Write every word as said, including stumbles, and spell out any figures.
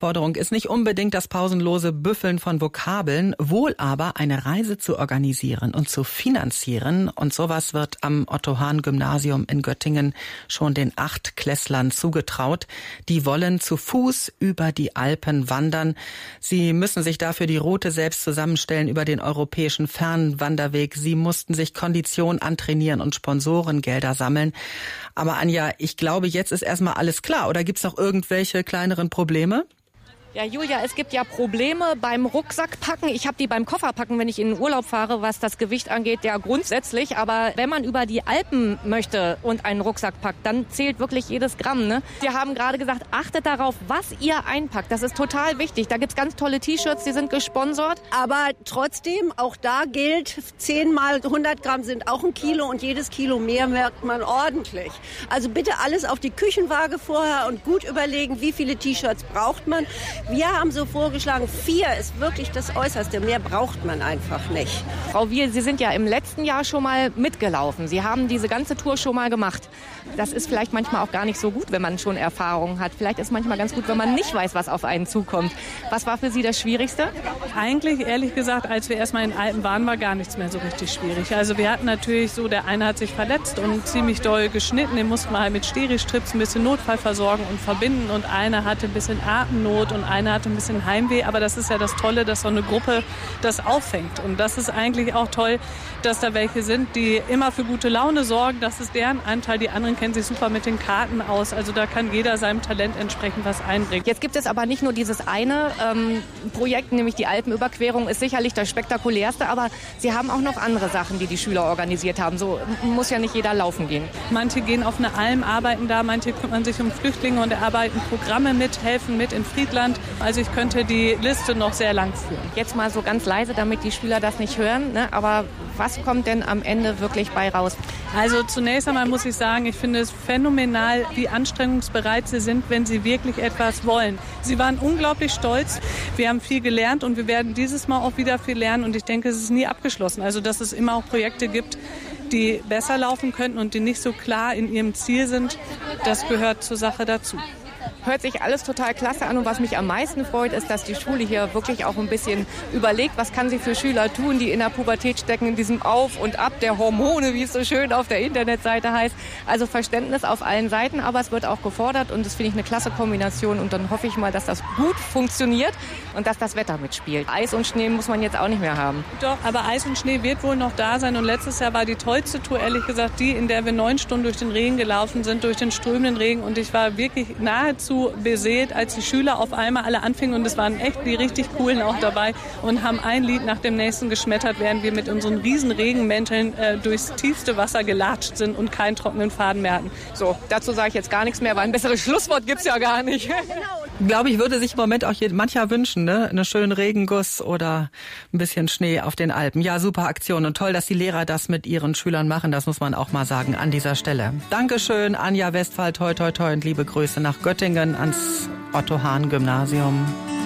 Forderung ist nicht unbedingt das pausenlose Büffeln von Vokabeln, wohl aber eine Reise zu organisieren und zu finanzieren. Und sowas wird am Otto-Hahn-Gymnasium in Göttingen schon den Achtklässlern zugetraut. Die wollen zu Fuß über die Alpen wandern. Sie müssen sich dafür die Route selbst zusammenstellen über den europäischen Fernwanderweg. Sie mussten sich Kondition antrainieren und Sponsorengelder sammeln. Aber Anja, ich glaube, jetzt ist erstmal alles klar. Oder gibt's noch irgendwelche kleineren Probleme? Ja, Julia, es gibt ja Probleme beim Rucksackpacken. Ich habe die beim Kofferpacken, wenn ich in den Urlaub fahre, was das Gewicht angeht, ja grundsätzlich. Aber wenn man über die Alpen möchte und einen Rucksack packt, dann zählt wirklich jedes Gramm. Ne? Wir haben gerade gesagt, achtet darauf, was ihr einpackt. Das ist total wichtig. Da gibt's ganz tolle T-Shirts, die sind gesponsert. Aber trotzdem, auch da gilt, zehn mal hundert Gramm sind auch ein Kilo und jedes Kilo mehr merkt man ordentlich. Also bitte alles auf die Küchenwaage vorher und gut überlegen, wie viele T-Shirts braucht man. Wir haben so vorgeschlagen, vier ist wirklich das Äußerste. Mehr braucht man einfach nicht. Frau Wiel, Sie sind ja im letzten Jahr schon mal mitgelaufen. Sie haben diese ganze Tour schon mal gemacht. Das ist vielleicht manchmal auch gar nicht so gut, wenn man schon Erfahrung hat. Vielleicht ist es manchmal ganz gut, wenn man nicht weiß, was auf einen zukommt. Was war für Sie das Schwierigste? Eigentlich, ehrlich gesagt, als wir erstmal in Alpen waren, war gar nichts mehr so richtig schwierig. Also wir hatten natürlich so, der eine hat sich verletzt und ziemlich doll geschnitten. Den mussten wir halt mit Steri-Strips ein bisschen Notfall versorgen und verbinden. Und einer hatte ein bisschen Atemnot und einer hatte ein bisschen Heimweh. Aber das ist ja das Tolle, dass so eine Gruppe das auffängt. Und das ist eigentlich auch toll, dass da welche sind, die immer für gute Laune sorgen. Das ist deren Anteil. Die anderen kennen sich super mit den Karten aus. Also da kann jeder seinem Talent entsprechend was einbringen. Jetzt gibt es aber nicht nur dieses eine ähm, Projekt, nämlich die Alpenüberquerung ist sicherlich das spektakulärste. Aber Sie haben auch noch andere Sachen, die die Schüler organisiert haben. So muss ja nicht jeder laufen gehen. Manche gehen auf eine Alm, arbeiten da. Manche kümmern sich um Flüchtlinge und erarbeiten Programme mit, helfen mit in Friedland. Also ich könnte die Liste noch sehr lang führen. Jetzt mal so ganz leise, damit die Schüler das nicht hören. Ne? Aber was kommt denn am Ende wirklich bei raus? Also zunächst einmal muss ich sagen, ich finde es phänomenal, wie anstrengungsbereit sie sind, wenn sie wirklich etwas wollen. Sie waren unglaublich stolz. Wir haben viel gelernt und wir werden dieses Mal auch wieder viel lernen. Und ich denke, es ist nie abgeschlossen. Also dass es immer auch Projekte gibt, die besser laufen könnten und die nicht so klar in ihrem Ziel sind, das gehört zur Sache dazu. Hört sich alles total klasse an und was mich am meisten freut, ist, dass die Schule hier wirklich auch ein bisschen überlegt, was kann sie für Schüler tun, die in der Pubertät stecken, in diesem Auf und Ab der Hormone, wie es so schön auf der Internetseite heißt. Also Verständnis auf allen Seiten, aber es wird auch gefordert und das finde ich eine klasse Kombination und dann hoffe ich mal, dass das gut funktioniert und dass das Wetter mitspielt. Eis und Schnee muss man jetzt auch nicht mehr haben. Doch, aber Eis und Schnee wird wohl noch da sein und letztes Jahr war die tollste Tour, ehrlich gesagt, die, in der wir neun Stunden durch den Regen gelaufen sind, durch den strömenden Regen und ich war wirklich nahezu beseelt, als die Schüler auf einmal alle anfingen und es waren echt die richtig coolen auch dabei und haben ein Lied nach dem nächsten geschmettert, während wir mit unseren riesen Regenmänteln äh, durchs tiefste Wasser gelatscht sind und keinen trockenen Faden mehr hatten. So, dazu sage ich jetzt gar nichts mehr, weil ein besseres Schlusswort gibt's ja gar nicht. Ich glaube, ich würde sich im Moment auch mancher wünschen, ne? Einen schönen Regenguss oder ein bisschen Schnee auf den Alpen. Ja, super Aktion und toll, dass die Lehrer das mit ihren Schülern machen. Das muss man auch mal sagen an dieser Stelle. Dankeschön, Anja Westphal, toi toi toi und liebe Grüße nach Göttingen ans Otto-Hahn-Gymnasium.